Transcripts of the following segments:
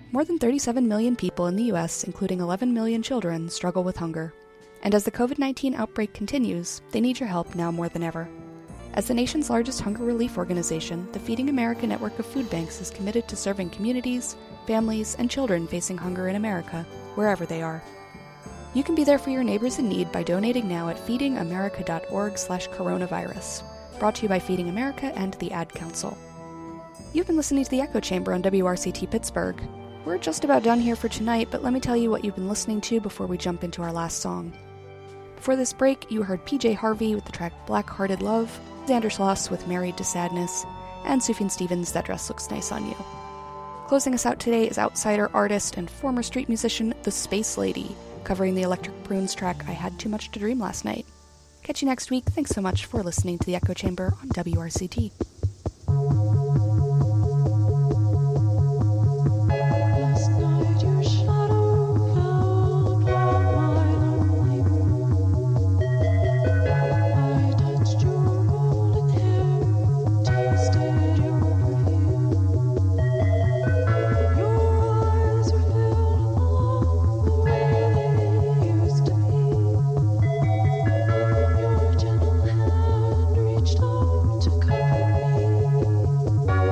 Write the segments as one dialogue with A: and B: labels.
A: More than 37 million people in the U.S., including 11 million children, struggle with hunger. And as the COVID-19 outbreak continues, they need your help now more than ever. As the nation's largest hunger relief organization, the Feeding America network of food banks is committed to serving communities, families, and children facing hunger in America, wherever they are. You can be there for your neighbors in need by donating now at feedingamerica.org/coronavirus. Brought to you by Feeding America and the Ad Council. You've been listening to The Echo Chamber on WRCT Pittsburgh. We're just about done here for tonight, but let me tell you what you've been listening to before we jump into our last song. Before this break, you heard PJ Harvey with the track Black-Hearted Love, Xander Schloss with Married to Sadness, and Sufjan Stevens' That Dress Looks Nice on You. Closing us out today is outsider artist and former street musician The Space Lady, covering the Electric Prunes track I Had Too Much to Dream Last Night. Catch you next week. Thanks so much for listening to The Echo Chamber on WRCT.
B: To cover me.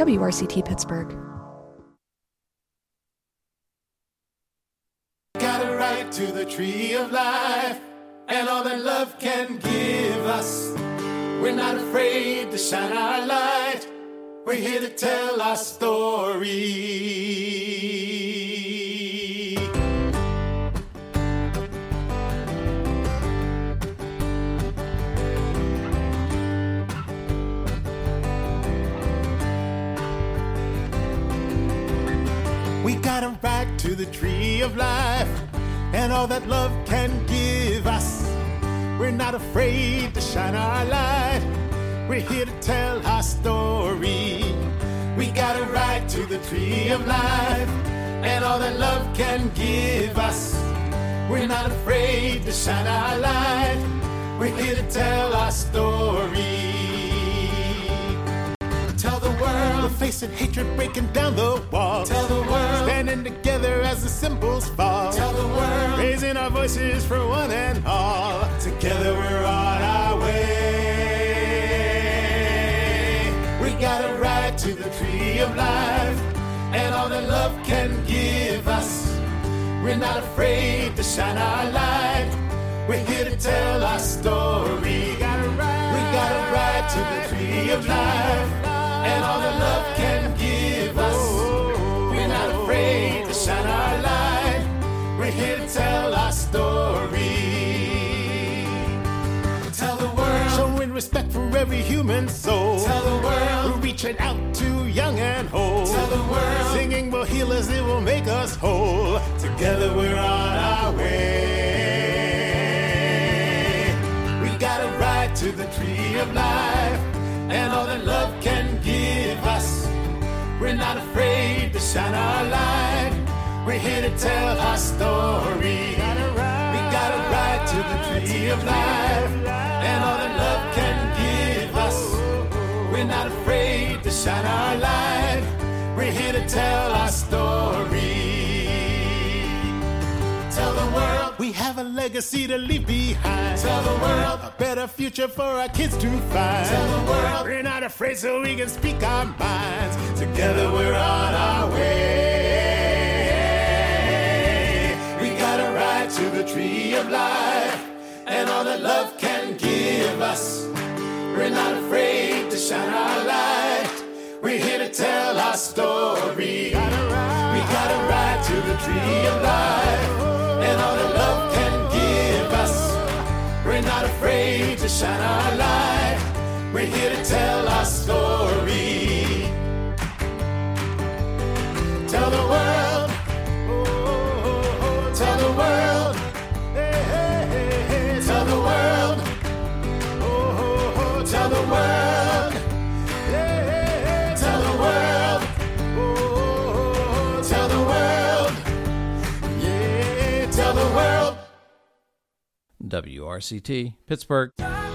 A: WRCT Pittsburgh.
B: Got a right to the tree of life and all that love can give us. We're not afraid to shine our light. We're here to tell our story. We got a right to the tree of life and all that love can give us. We're not afraid to shine our light. We're here to tell our story. We got a right to the tree of life and all that love can give us. We're not afraid to shine our light. We're here to tell our story. Tell the world we're facing hatred breaking down the wall. Tell the world standing together as the symbols fall. Tell the world raising our voices for one and all. Together we're on our way. We got a right to the tree of life and all that love can give us. We're not afraid to shine our light. We're here to tell our story. We got a right to the tree of life and all that love can give us. We're not afraid to shine our light. We're here to tell our story. Tell the world, showing respect for every human soul. Tell the world, we're reaching out to young and old. Tell the world, singing will heal us, it will make us whole. Together we're on our way. We got a right to the tree of life and all that love can give us. We're not afraid to shine our light. We're here to tell our story. We got a right to the tree of life and all that love can give us. We're not afraid to shine our light. We're here to tell our story. Tell the world we have a legacy to leave behind. Tell the world a better future for our kids to find. Tell the world we're not afraid so we can speak our minds. Together we're on our way. We got a right to the tree of life and all that love can give us. We're not afraid to shine our light. We're here to tell our story. We got a right to the tree of life and all that love can give us. We're not afraid to shine our light. We're here to tell our story. Tell the world, tell the world, tell the world, tell the world, tell the world, tell the world, yeah, tell the world.
C: WRCT, Pittsburgh.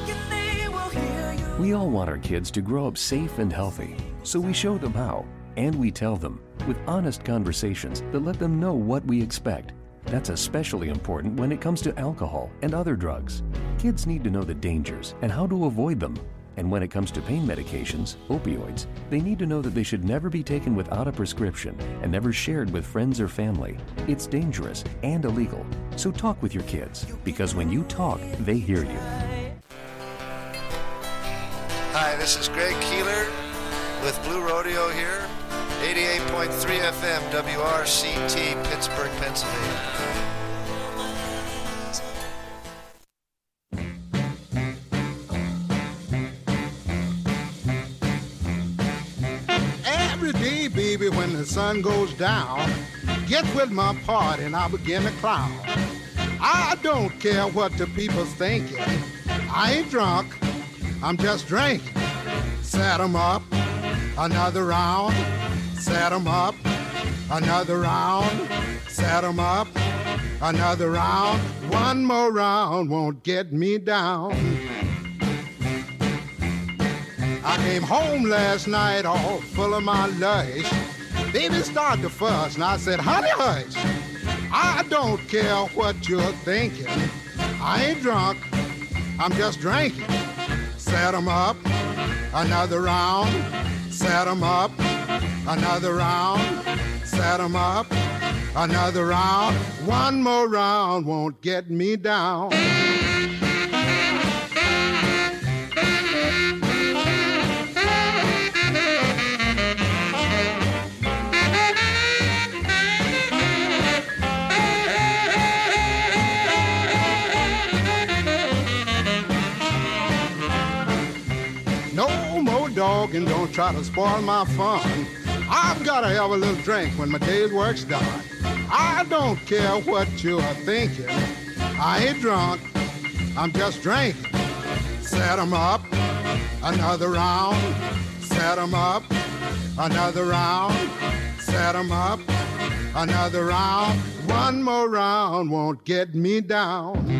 D: We all want our kids to grow up safe and healthy, so we show them how, and we tell them with honest conversations that let them know what we expect. That's especially important when it comes to alcohol and other drugs. Kids need to know the dangers and how to avoid them. And when it comes to pain medications, opioids, they need to know that they should never be taken without a prescription and never shared with friends or family. It's dangerous and illegal. So talk with your kids, because when you talk, they hear you.
E: Hi, this is Greg Keeler with Blue Rodeo here, 88.3 FM, WRCT, Pittsburgh, Pennsylvania.
F: Every day, baby, when the sun goes down, get with my party and I begin to clown. I don't care what the people's thinking. I ain't drunk, I'm just drinking. Set 'em up, another round. Set 'em up, another round. Set 'em up, another round. One more round won't get me down. I came home last night all full of my lush. Baby started to fuss and I said, honey, hush. I don't care what you're thinking. I ain't drunk, I'm just drinking. Set 'em up, another round. Set 'em up, another round, set 'em up, another round, one more round won't get me down. Dog, and don't try to spoil my fun. I've gotta have a little drink when my day's work's done. I don't care what you're thinking. I ain't drunk, I'm just drinking. Set 'em up, another round. Set 'em up, another round. Set 'em up, another round. One more round won't get me down.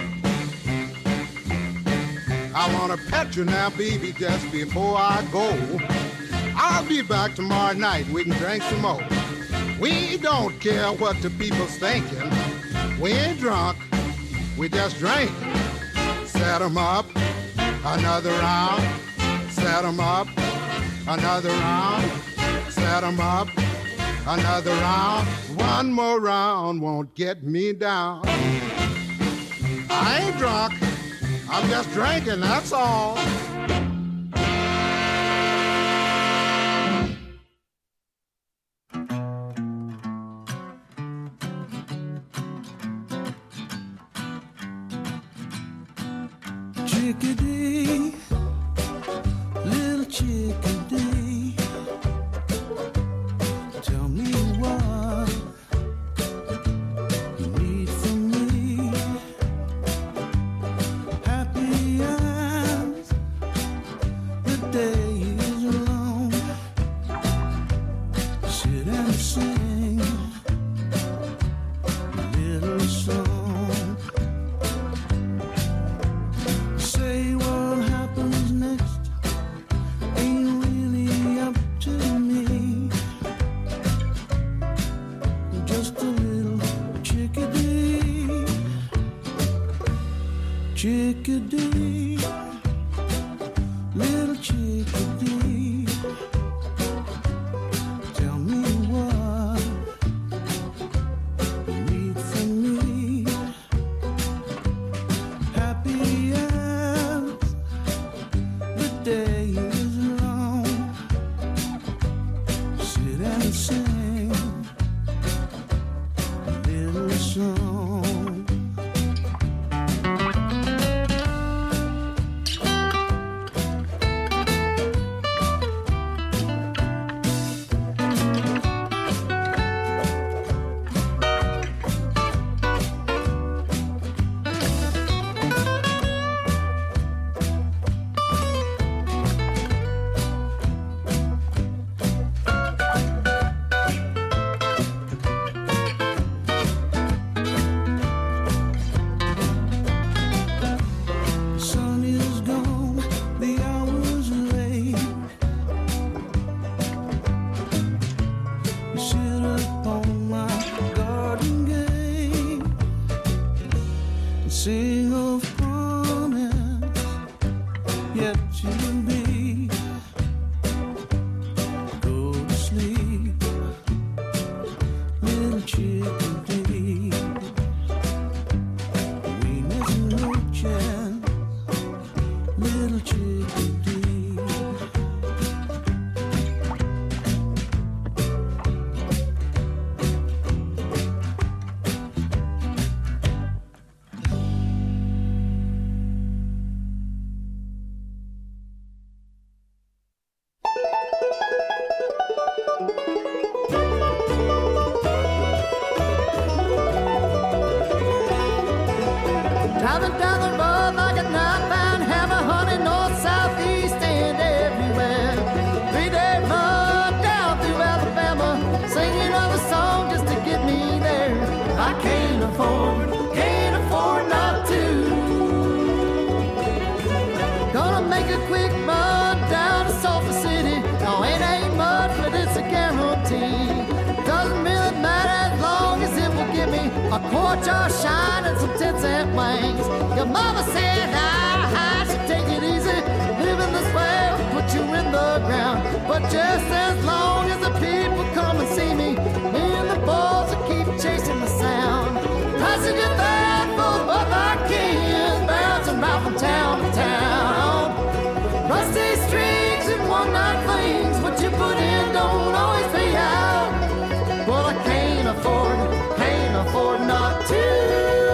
F: I wanna pet you now, baby, just before I go. I'll be back tomorrow night, we can drink some more. We don't care what the people's thinking. We ain't drunk, we just drink. Set 'em up, another round. Set 'em up, another round. Set 'em up, another round. One more round won't get me down. I ain't drunk, I'm just drinking, that's all.
B: Chickadee, little chickadee, tell me what you need from me. Happy as the day is long, sit and sing a little song. Say what happens next ain't really up to me. Just a little chickadee, chickadee, little chickadee, tell me what you need from me. Happy as the day is long, sit and sing a little song. Sun is gone, the hour's late. Sit upon my garden gate and sing of promise yet to be. Go to sleep, little chickadee. We miss no chance, little chickadee. Driving down the road like a nine-pound hammer, honey, north, south, east, and everywhere. 3-day run down through Alabama, singing of a song just to get me there. I can't afford not to. Gonna make a quick run down to Sulphur City. No, it ain't much, but it's a guarantee. Doesn't really matter as long as it will give me a quart jar shine and some 10-cent wings. Your mama said I should take it easy. Living this way will put you in the ground. But just as long as the route from town to town. Rusty strings and one-night flings, what you put in don't always pay out. Well, I can't afford not to.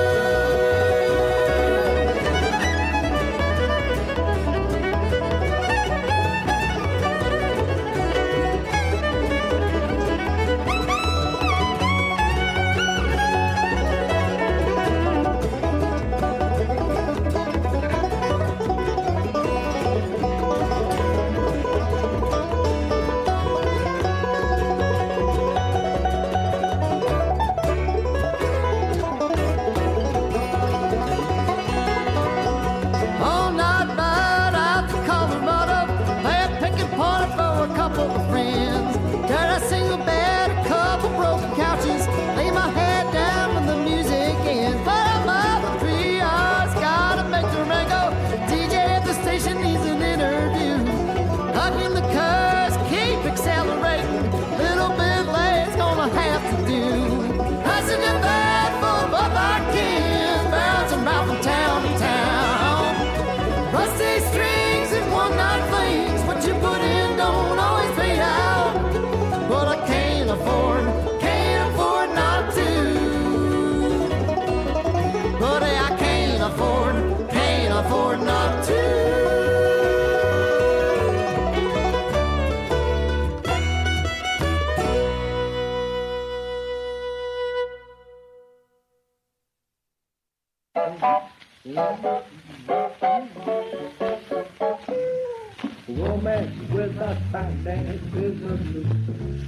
C: Romance without finance is a nuisance.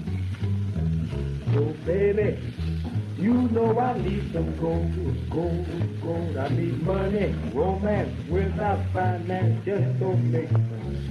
C: So baby, you know I need some gold. I need money. Romance without finance just don't make sense.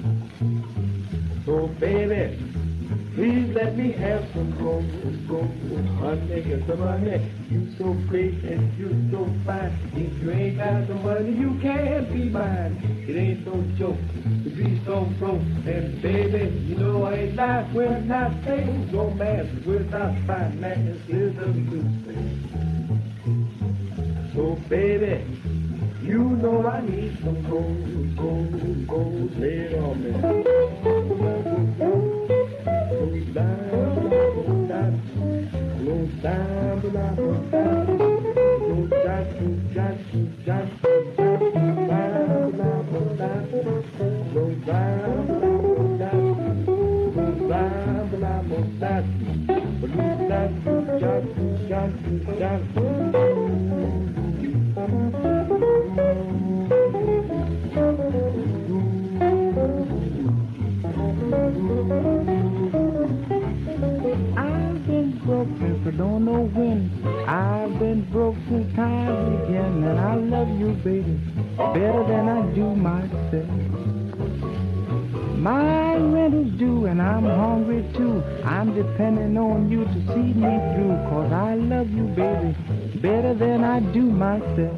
C: So baby, please let me have some gold. Honey, get the money. You so great and you so fine. If you ain't got the money, you can't be mine. It ain't no joke to be so broke. And baby, you know I ain't lying when I say romance without finance is a nuisance. So baby, you know I need some gold. Lay it on me. I've been broke since I don't know when. I've been broke since time began, and I love you, baby, better than I do myself. My rent is due and I'm hungry too. I'm depending on you to see me through, 'cause I love you, baby, better than I do myself.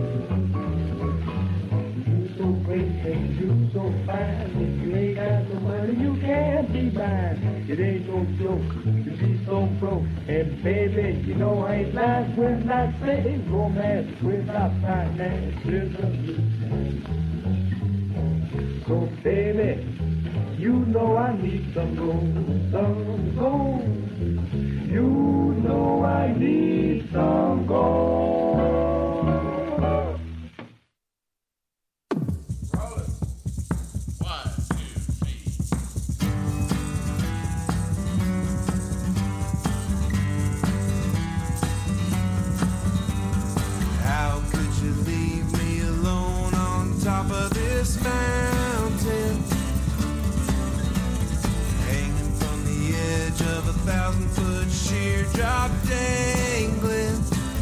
C: You so great and you so fine. If you ain't got no money, you can't be mine. It ain't no joke to be so broke. And baby, you know I ain't lying when I say romance without finance is a nuisance. So baby, you know I need some gold. You know I need some gold.
G: Mountain, hanging from the edge of 1,000-foot sheer drop, dangling.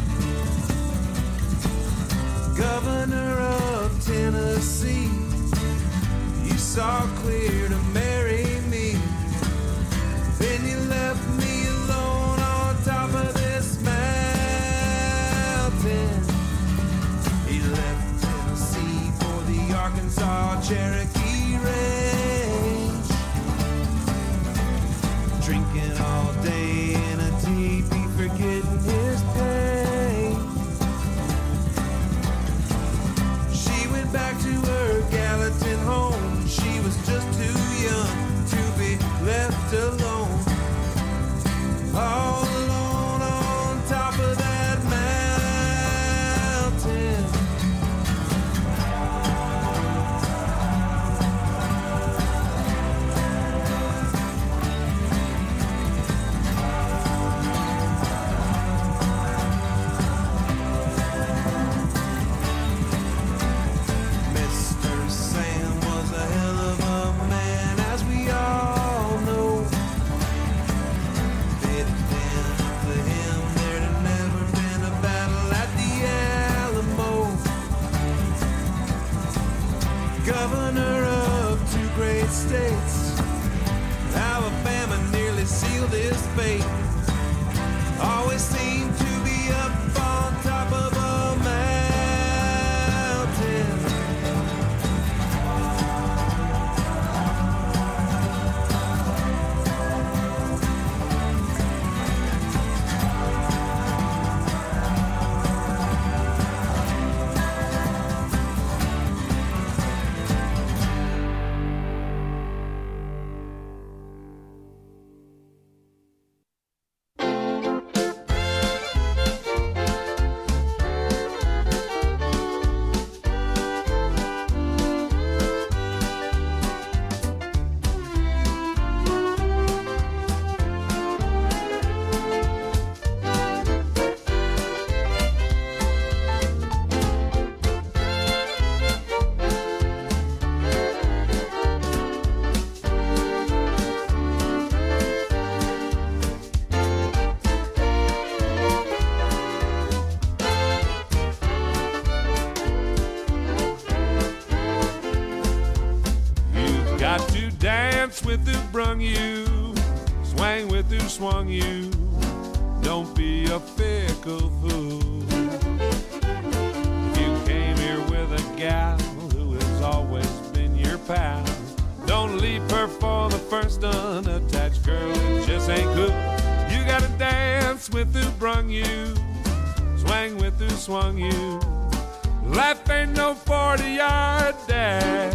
G: Governor of Tennessee, you saw clear to marry me. Then you left me alone on top of this mountain. He left Tennessee for the Arkansas Cherokee Range, drinking all day in a teepee, forgetting his pain. governor of 2 great states. Alabama nearly sealed his fate. Always seemed to be up on top of a mountain. With who brung you, swang with who swung you. Don't be a fickle fool. If you came here with a gal who has always been your pal, don't leave her for the first unattached girl. It just ain't cool. You gotta dance with who brung you, swang with who swung you. Life ain't no 40-yard dash.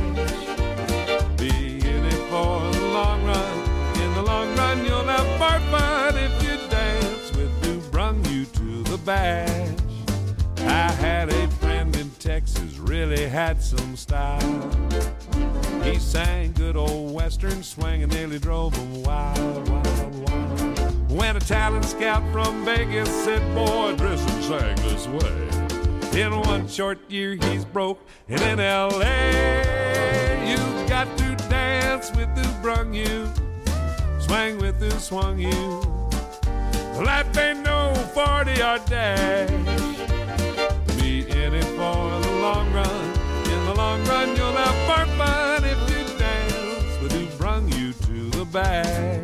G: For the long run, in the long run you'll have more fun if you dance with who brung you to the bash. I had a friend in Texas, really had some style. He sang good old western swing and nearly drove him wild, wild, wild. When a talent scout from Vegas said, boy, dress and sang this way. In 1 short year he's broke, and in L.A. you got to dance with who brung you, swang with who swung you. Life ain't no 40-yard dash. Be in it for the long run. In the long run, you'll have more fun if you dance with who brung you to the bash.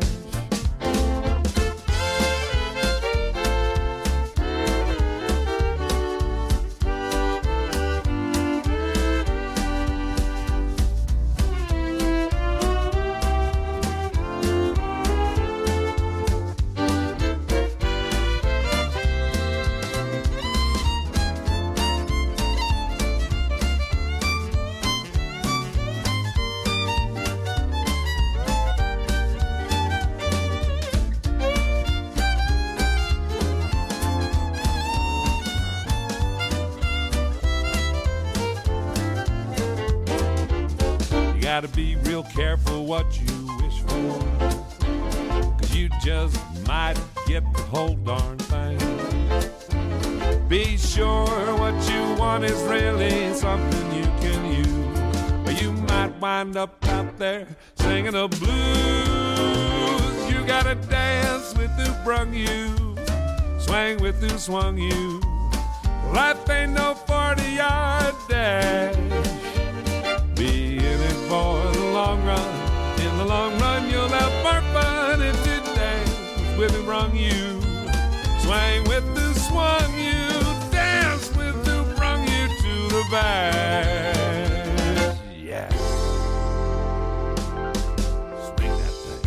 G: Gotta be real careful what you wish for, 'cause you just might get the whole darn thing. Be sure what you want is really something you can use, or you might wind up out there singing the blues. You gotta dance with who brung you, swang with who swung you. Life ain't no 40-yard dash. Be in it for the long run. In the long run, you'll have more fun if you dance with who brung you, swang with who swung you, dance with who brung you to the bash. Yes. Swing that thing.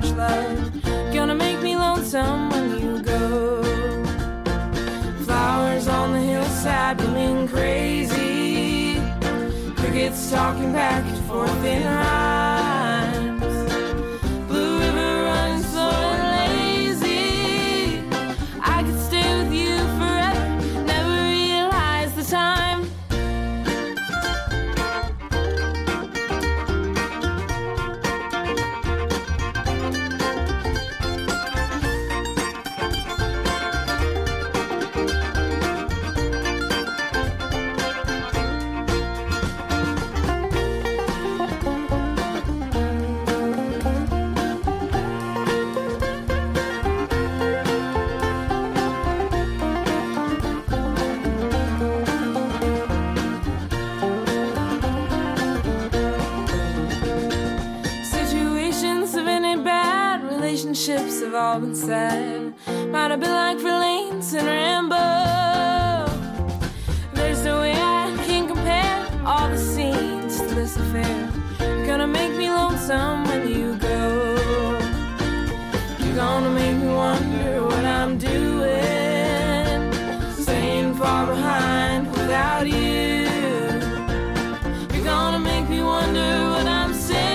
H: much love. Gonna make me lonesome when you go. Flowers on the hillside blooming crazy. Crickets talking back and forth in rhymes. Blue river running slow and lazy. I could stay with you forever, never realize the time. Relationships have all been said. Might have been like Verlaine and Rambo. There's no way I can compare all the scenes to this affair. You're gonna make me lonesome when you go. You're gonna make me wonder what I'm doing, staying far behind without you. You're gonna make me wonder what I'm saying.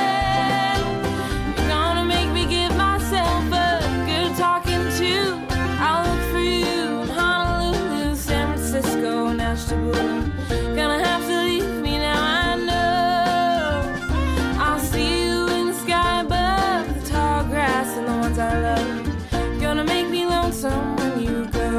H: Gonna have to leave me now, I know. I'll see you in the sky above the tall grass and the ones I love. Gonna make me lonesome when you go.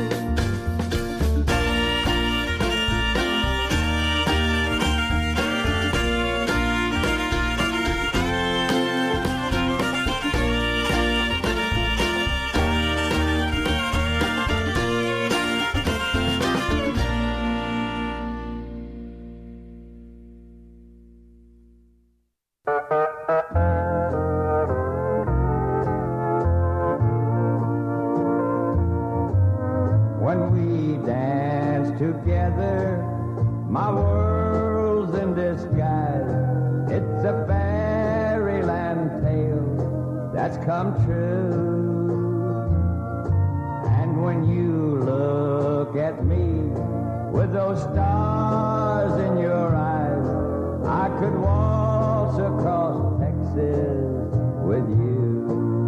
C: Together, my world's in disguise. It's a fairyland tale that's come true. And when you look at me with those stars in your eyes, I could waltz across Texas with you.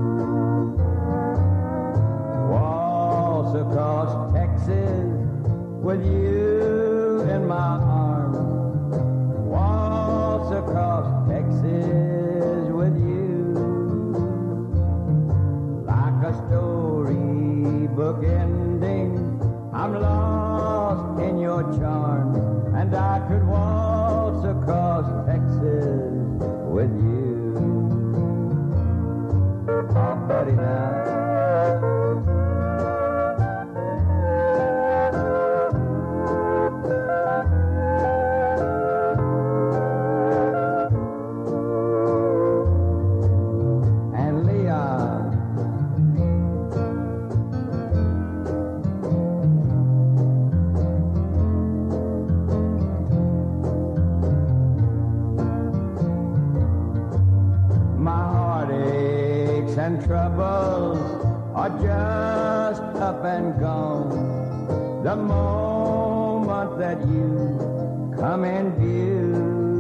C: Waltz across Texas with you in my arms, waltz across Texas with you, like a storybook ending. I'm lost in your charm, and I could waltz across Texas with you. Oh, buddy, now. And troubles are just up and gone the moment that you come in view.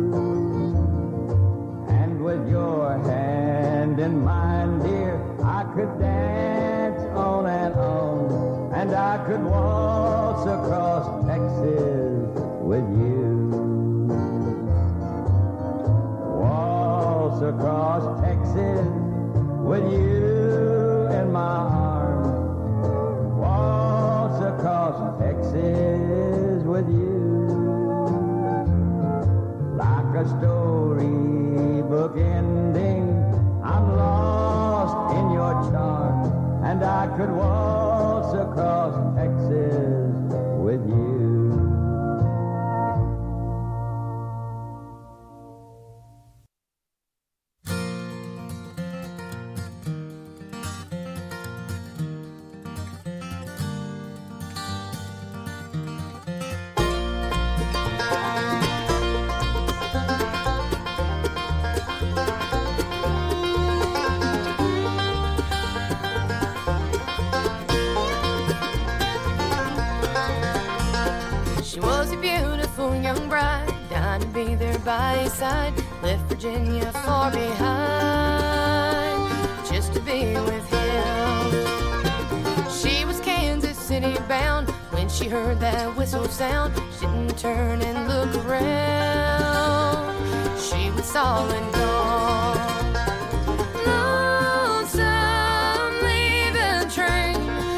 C: And with your hand in mine, dear, I could dance on, and I could waltz across Texas with you. Waltz across Texas with you in my arms, waltz across Texas with you, like a storybook ending. I'm lost in your charm, and I could waltz across Texas
H: was a beautiful young bride, dying to be there by his side. Left Virginia far behind, just to be with him. She was Kansas City bound. When she heard that whistle sound, she didn't turn and look around. She was all and gone. Lonesome leaving train,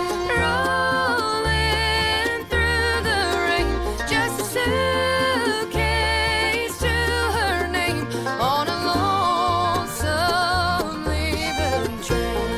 H: rolling through the rain. Just a suitcase to her name on a lonesome leaving train.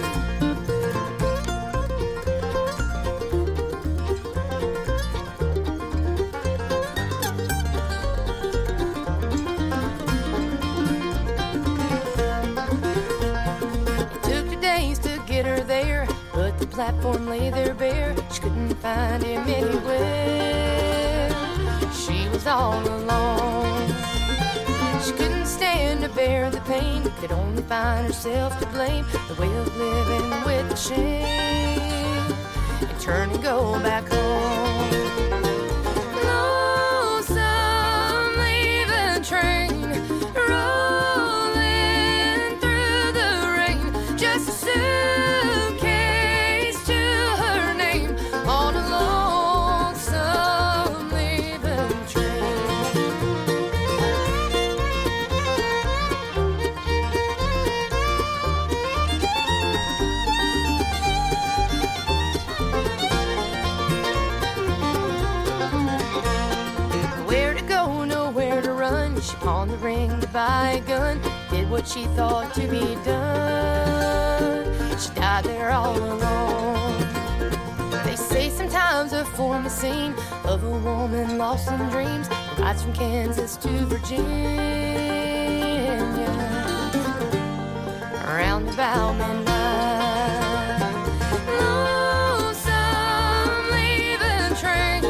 H: There, but the platform lay there bare. She couldn't find him anywhere. She was all alone. She couldn't stand to bear the pain, could only find herself to blame. The way of living with the shame, and turn and go back home. Lonesome leaving train, rolling through the rain. Just a suitcase to her name on a lonesome leaving train. Where to go, nowhere to run. She pawned the ring to buy a gun, did what she thought to be done. She died there all alone. They say sometimes a form a scene of a woman lost in dreams, rides from Kansas to Virginia, around about midnight. Lonesome leaving train,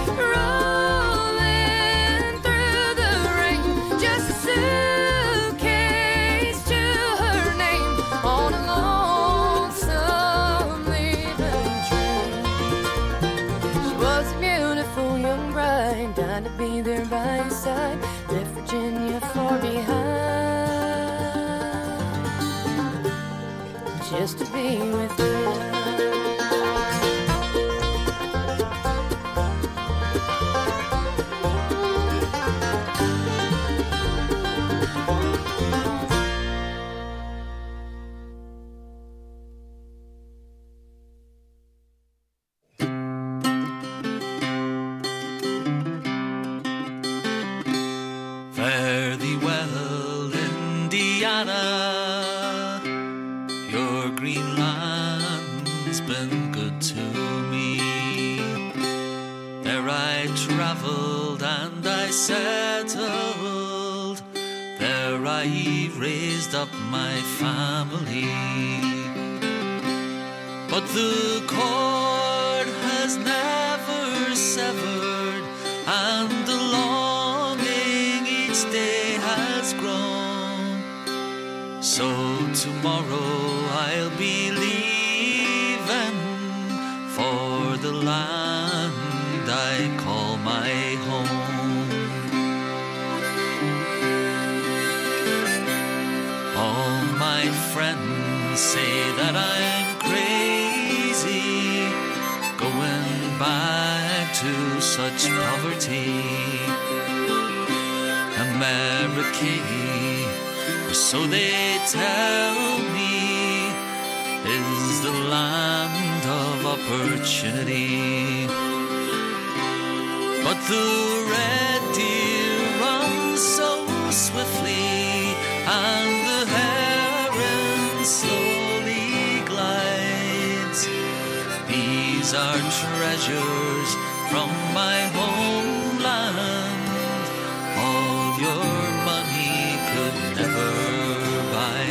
H: rolling through the rain. Just a suitcase to her name on a lonesome leaving train. She was a beautiful young bride, dying to be there by his side. Left Virginia far behind, just to be with him.
I: Fare thee well, Indiana. Your green land's been good to me. There I traveled and I settled. There I raised up my family. But the cord has never severed, and the longing each day has grown. So tomorrow I'll be leaving for the land I call my home. All my friends say that I'm crazy, going back to such poverty. America, so they tell me, is the land of opportunity. But the red deer runs so swiftly, and the heron slowly glides. These are treasures from my homeland. All your money could never buy.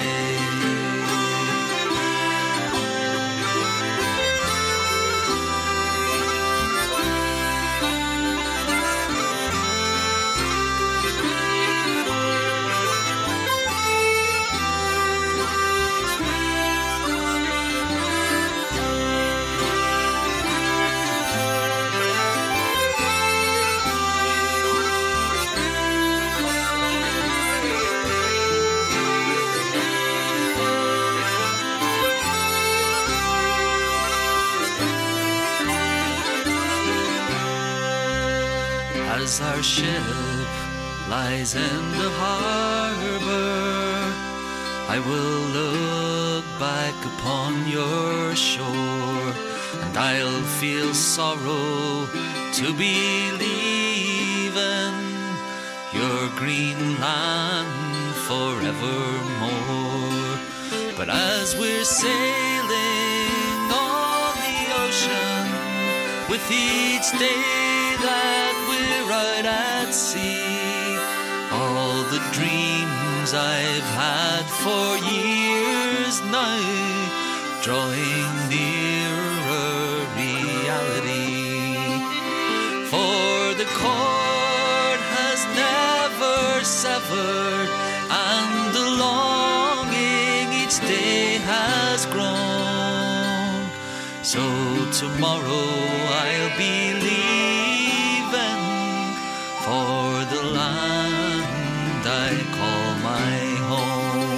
I: as our ship lies in the harbor, I will look back upon your shore, and I'll feel sorrow to be leaving your green land forevermore. But as we're sailing on the ocean, with each day that we're out at sea, all the dreams I've had for years now drawing nearer reality. For the cord has never severed, and the longing each day has grown. So tomorrow I'll be leaving for the land I call my home.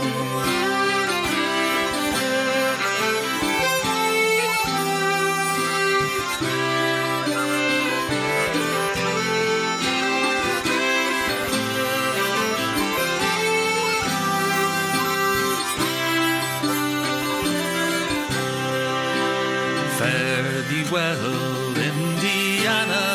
I: Fare thee well, Indiana.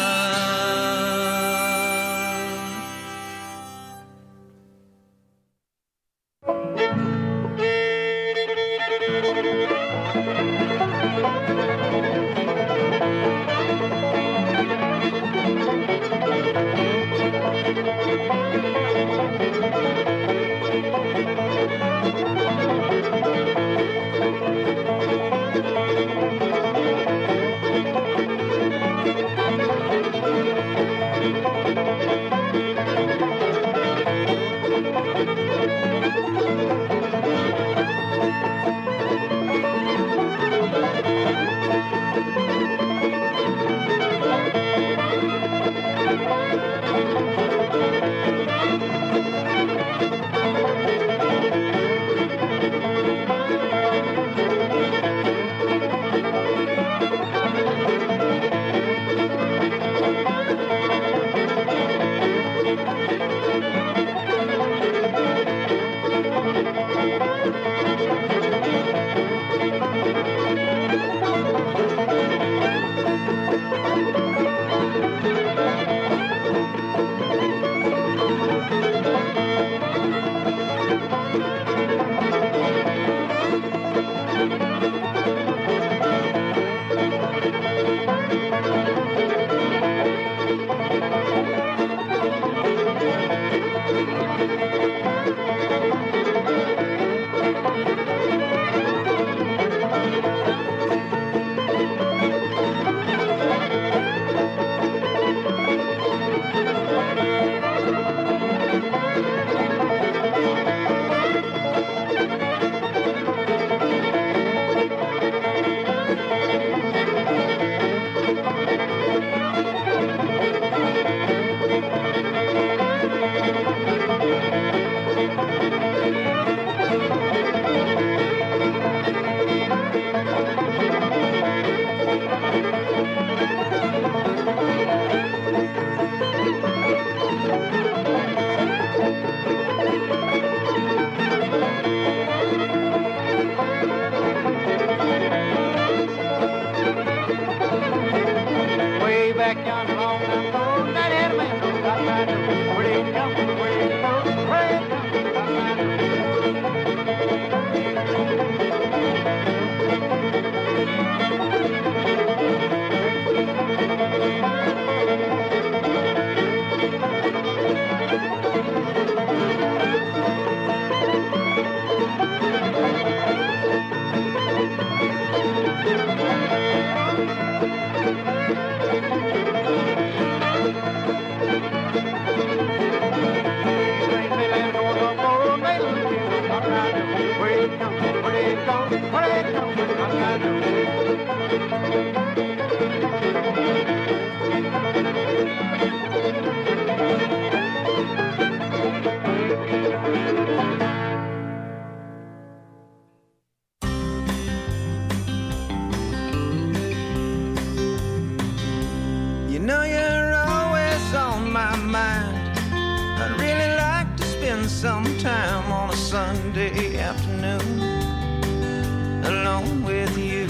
J: sometime on a Sunday afternoon alone with you.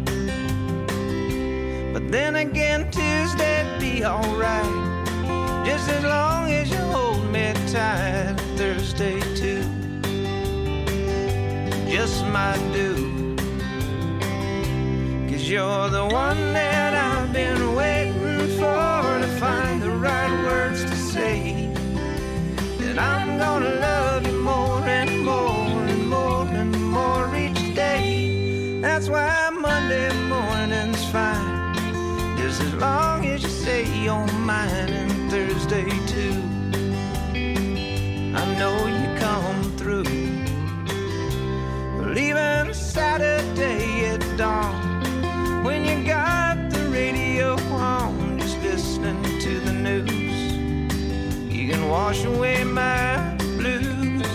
J: But then again, Tuesday'd be alright, just as long as you hold me tight. Thursday too just might do, 'cause you're the one that I've been waiting for, to find the right words to say. And I'm gonna love you more and more and more and more each day. That's why Monday morning's fine, just as long as you say you're mine. And Thursday too, I know you come through. Leaving Saturday at dawn, when you got the radio on, just listening to the news, you can wash away my blues.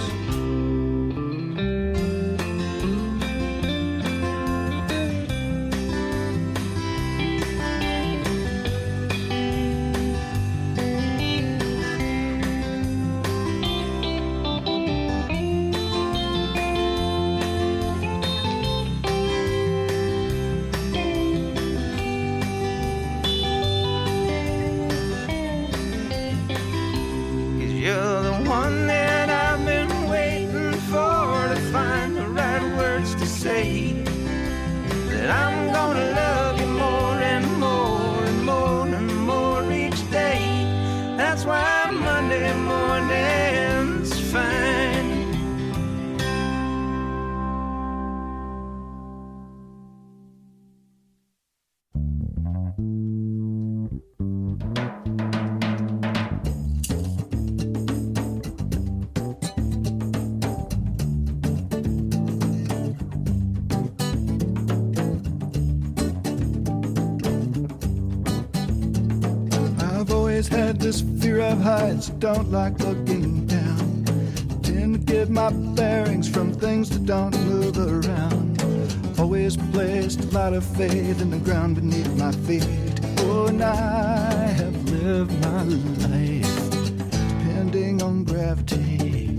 K: Had this fear of heights, don't like looking down. Tend to get my bearings from things that don't move around. Always placed a lot of faith in the ground beneath my feet. Oh, and I have lived my life depending on gravity.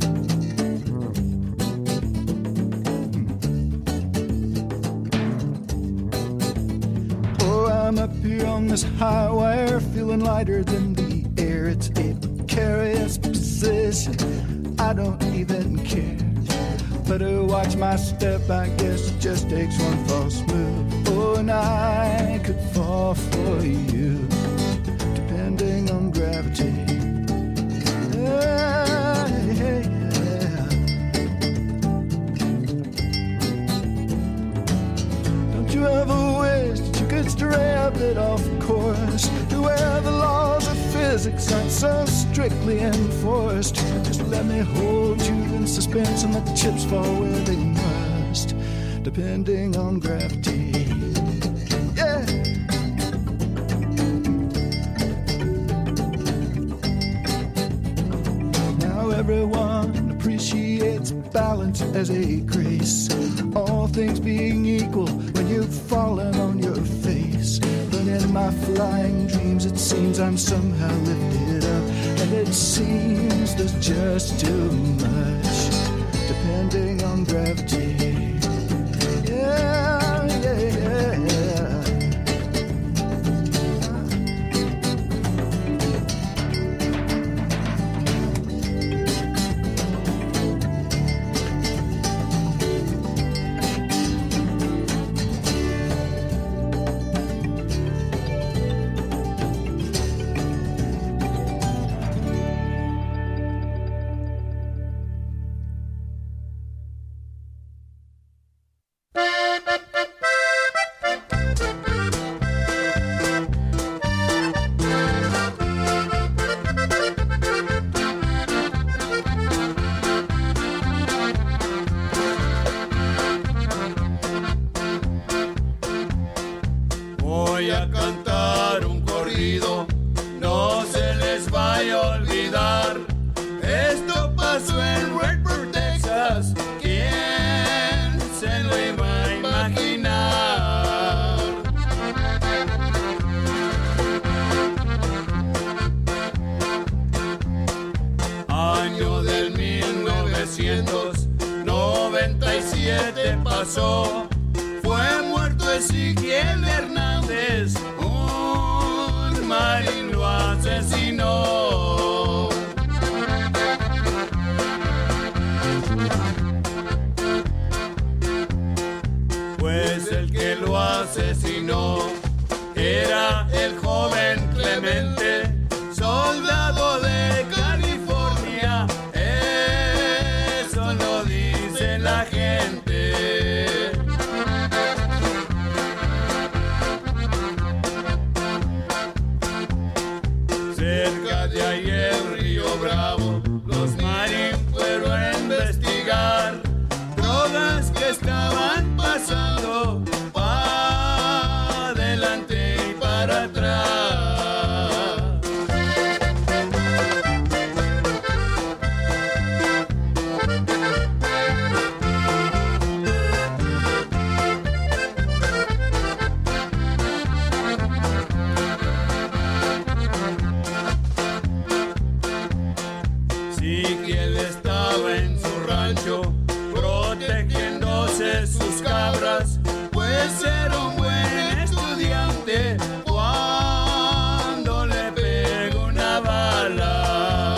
K: Oh, I'm up here on this high wire, feeling lighter than the air. It's a precarious position, I don't even care. Better watch my step, I guess it just takes one false move. Oh, and I could fall for you, depending on gravity. Yeah, yeah, yeah. Don't you ever wish that you could stray a bit off course, to where the laws of physics aren't so strictly enforced? Just let me hold you in suspense and let the chips fall where they must, depending on gravity. Yeah. Now everyone appreciates balance as a grace, all things being equal when you've fallen on your face. But in my flying dreams it seems I'm somehow lifted up, and it seems there's just too much, depending on gravity. Yeah, yeah, yeah, yeah.
B: Año del 1900.
L: pasó. Fue muerto Ezequiel Hernández, un marín lo asesinó. Pues el que lo asesinó era el joven Clemente, soldado de California. Eso lo dice la gente. Cerca de ahí el Río Bravo, los marines fueron a investigar drogas que estaban pasando para adelante y para atrás. Sí que él estaba en su rancho protegiéndose sus cabras, pues era un buen estudiante cuando le pegó una bala.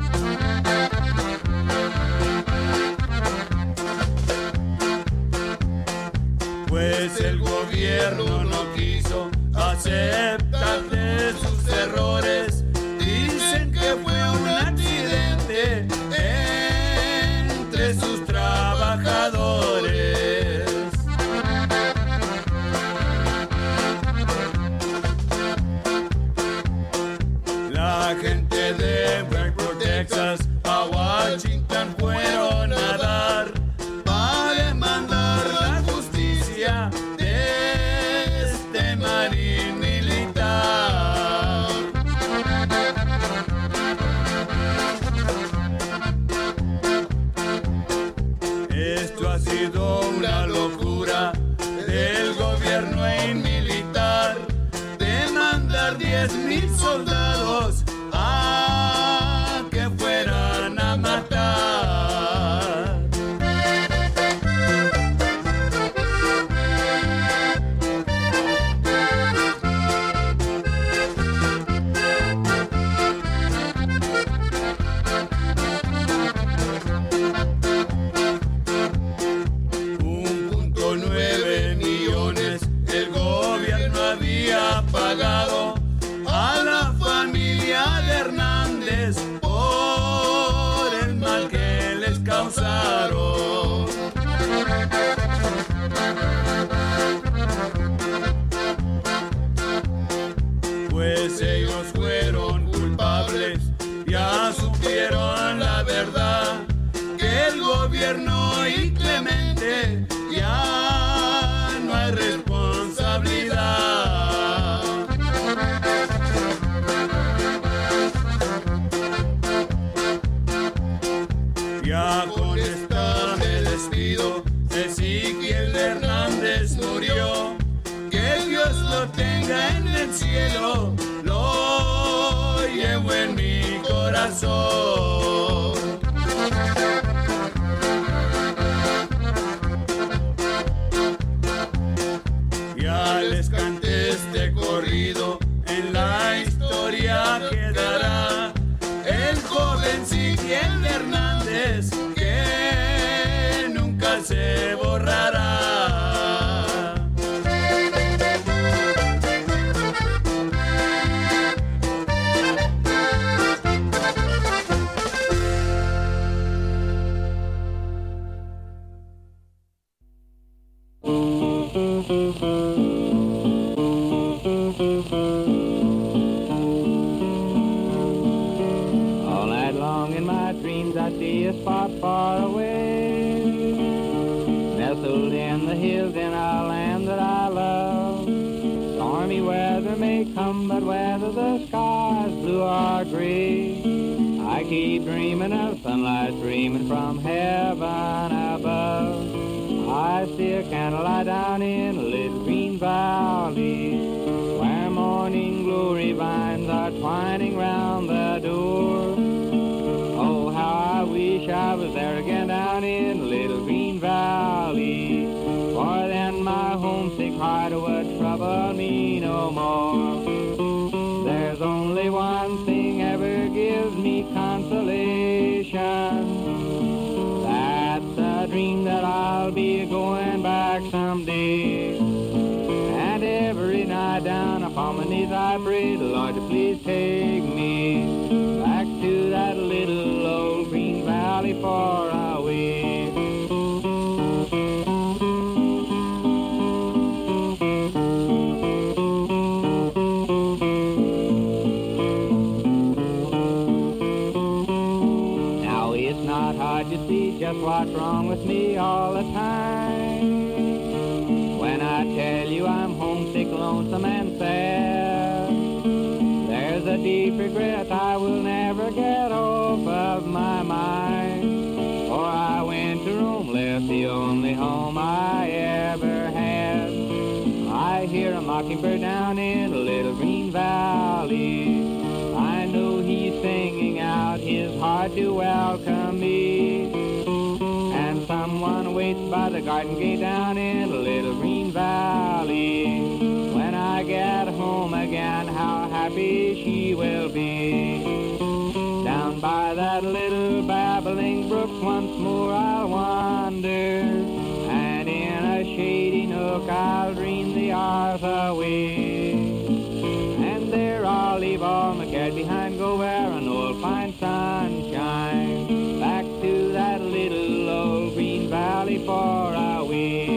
L: Pues el gobierno no quiso aceptar de sus errores. Dicen que fue un accidente entre sus trabajadores. La gente de Blackport, Texas, a Washington fueron a dar para demandar la justicia de este marín militar. Esto ha sido una locura del gobierno militar, de mandar 10,000 soldados a que fueran a matar. $1.9 millones el gobierno había pagado a la familia de Hernández por el mal que les causaron. Pues ellos fueron culpables, ya supieron la verdad, que el gobierno y Clemente ya no hay responsabilidad. Ya con esta me despido, Ezequiel Hernández murió, que Dios lo tenga en el cielo, lo llevo en mi corazón. Ya les canté este corrido, en la historia quedará el joven Ezequiel Hernández, que nunca se borrará.
C: All night long in my dreams I see a spot far away, nestled in the hills in a land that I love. Stormy weather may come, but whether the skies blue or gray, I keep dreaming of sunlight streaming from heaven above. I see a candlelight down in a little green valley, where morning glory vines are twining round the door. how I wish I was there again down in the little green valley, Lord, please take me back to that little old green valley far away. Now it's not hard to see just what's wrong with me all the time. When I tell you I'm homesick, lonesome, and sad, there's a deep regret I will never get off of my mind. For I went to Rome, left the only home I ever had. I hear a mockingbird down in a little green valley. I know he's singing out his heart to welcome me. And someone waits by the garden gate down in a little green valley. When I get home again, how happy she will be. Down by that little babbling brook once more I'll wander, and in a shady nook I'll dream the hours away. And there I'll leave all my cares behind, go where an old fine sunshine, back to that little old green valley far away.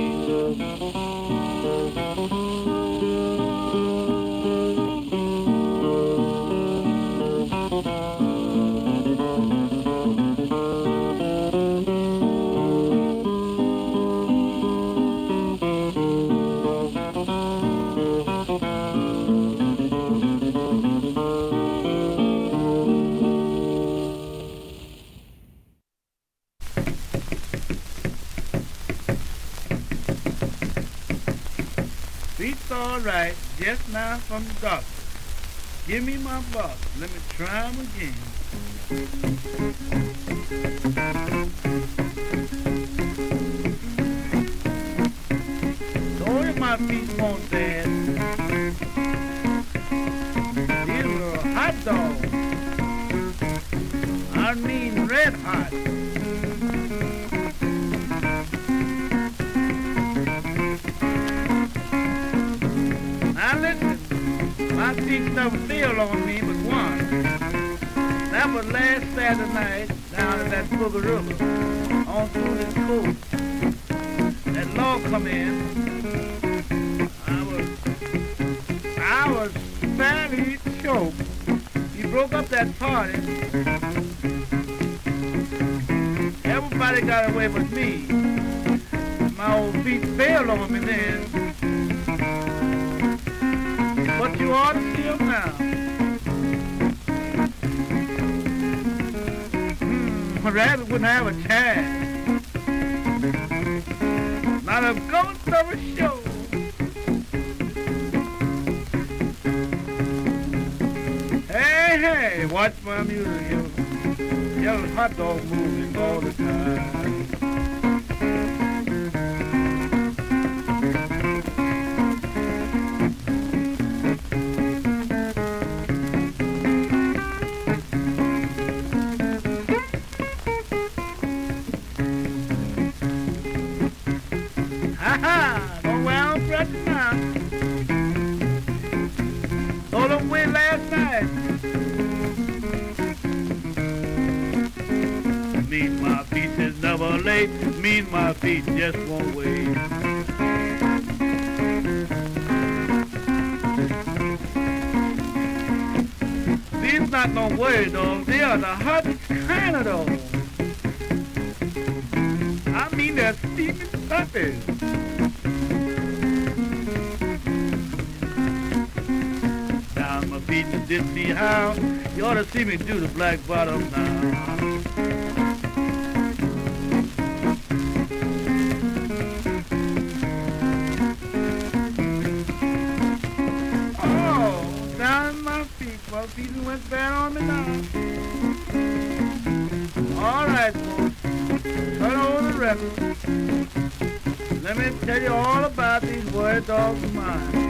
L: Beats all right, just now from the doctor. Give me my box, let me try 'em again. Sorry my feet won't dance. These are hot dogs. I mean red hot. Now listen, my feet never fell on me but once. That was last Saturday night down at that Booger River on through this coast. That log come in. I was fairly choked. He broke up that party. Everybody got away but me. My old feet fell on me then. But you ought to see him now. A rabbit wouldn't have a chance. Not a ghost of a show. Hey, hey, watch my music, yellow hot dog moving all the time. Don't wear on pressure now. Told them win last night. Meet my feet is never late. Meet my feet just won't wait. These not no worry dogs. They are the hottest kind of dogs. I mean they're steaming puppies. Down my feet and didn't see how. You ought to see me do the black bottom now. Oh, down my feet. My feet went bad on me now. All right, folks. Turn over the record. Let me tell you all about these word dogs of mine.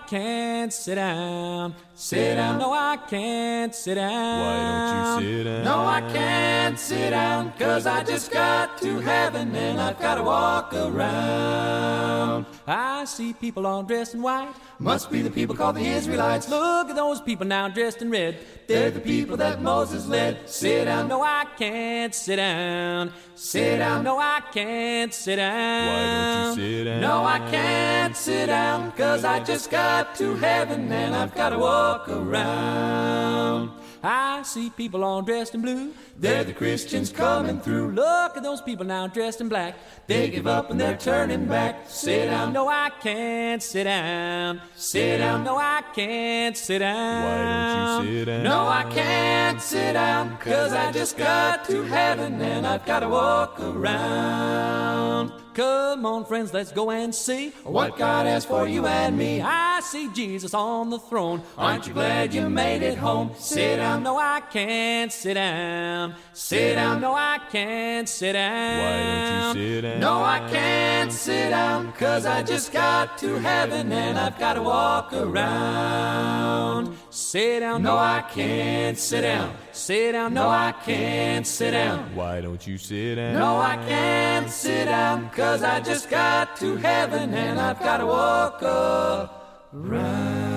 M: can't sit down. Sit down. No, I can't sit down.
G: Why don't you sit down?
M: No, I can't sit down, 'cause I just got to heaven and I've got to walk around. I see people all dressed in white. Must be the people called the Israelites. Look at those people now dressed in red. They're the people that Moses led. Sit down. No, I can't sit down. Sit down. No, I can't sit down.
G: Why don't you sit down?
M: No, I can't sit down, 'cause I just got to heaven and I've got to walk around. I see people all dressed in blue. They're the Christians coming through. Look at those people now dressed in black. They give up and they're turning back. Sit down. No, I can't sit down. Sit down. No, I can't sit down.
G: Why don't you sit down?
M: No, I can't sit down, 'cause I just got to heaven and I've got to walk around. Come on, friends, let's go and see what God has for you and me. I see Jesus on the throne. Aren't you glad you made it home? Sit down. No, I can't sit down. Sit down. No, I can't sit down.
G: Why don't you sit down?
M: No, I can't sit down, 'cause I just got to heaven and I've got to walk around. Sit down. No, I can't sit down. Sit down. No, I can't sit down.
G: Why don't you sit down?
M: No, I can't sit down, 'cause I just got to heaven and I've got to walk around.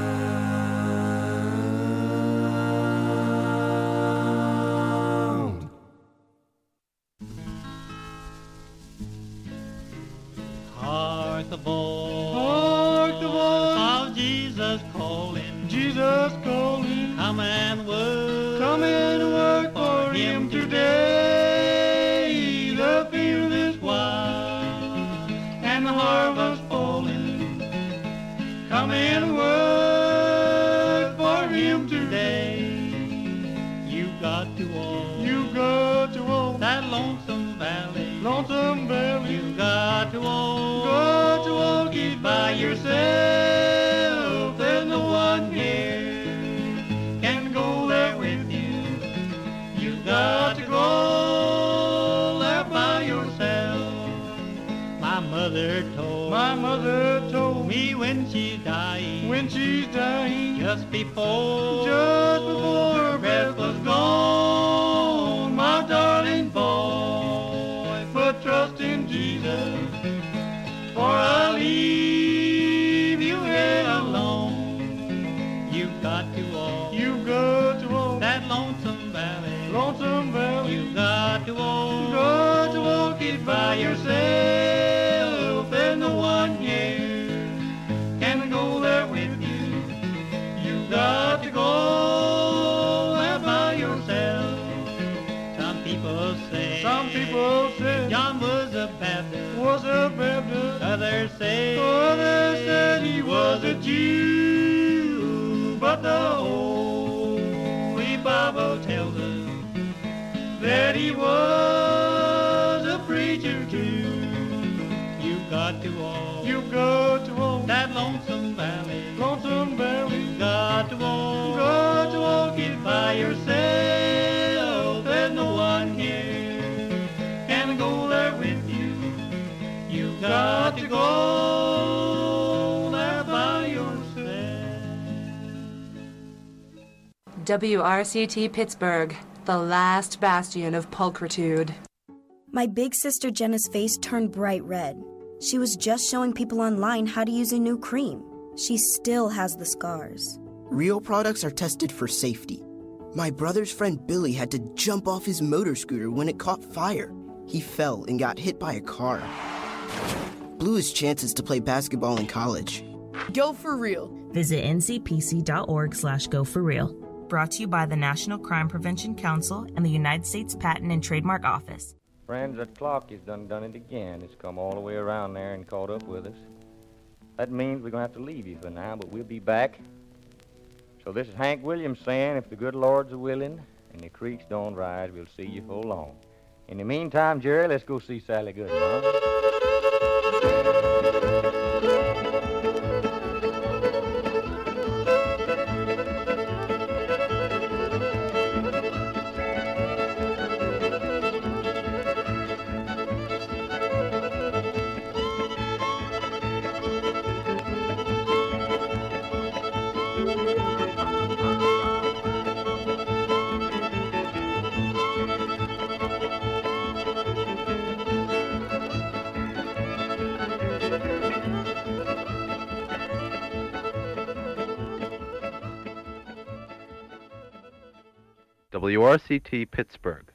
N: Hark the voice,
C: Hark the voice
N: of Jesus calling,
C: Jesus calling.
N: Come and work,
C: Come and work for him today. The field is wide and the harvest falling. Come and work for him today.
N: You got to walk,
C: You got to walk
N: that lonesome valley,
C: Lonesome Valley.
N: you got to walk,
C: Got to walk it by yourself. There's no one here can go there with you. You got to go there by yourself.
N: My mother told
C: Me
N: when she died,
C: when she's dying,
N: just before
C: her breath was gone, my darling boy, put trust in Jesus, for I'll leave you here alone.
N: you got to walk,
C: You got to walk
N: that lonesome valley,
C: Lonesome Valley.
N: you got to walk,
C: Got to walk it by yourself. There's no one here can go there with you. You got to go there by yourself.
N: Some people say
C: John
N: was a Baptist,
C: Others
N: said
C: he was a Jew. But the Holy Bible tells us that he was a preacher too.
N: you got to walk,
C: You got to walk
N: that lonesome valley,
C: Lonesome Valley.
N: you got to walk,
C: Got to walk it by yourself. There's no one here can go there with you. You got to go there by yourself.
O: WRCT Pittsburgh, the last bastion of pulchritude.
P: My big sister Jenna's face turned bright red. She was just showing people online how to use a new cream. She still has the scars.
Q: Real products are tested for safety. My brother's friend Billy had to jump off his motor scooter when it caught fire. He fell and got hit by a car. Blew his chances to play basketball in college.
R: Go for real. Visit ncpc.org/goforreal. Brought to you by the National Crime Prevention Council and the United States Patent and Trademark Office.
S: Friends, that clock has done it again. It's come all the way around there and caught up with us. That means we're going to have to leave you for now, but we'll be back. So this is Hank Williams saying, if the good Lord's a willing and the creeks don't rise, we'll see you full long. In the meantime, Jerry, let's go see Sally Goodman, huh?
T: WRCT Pittsburgh.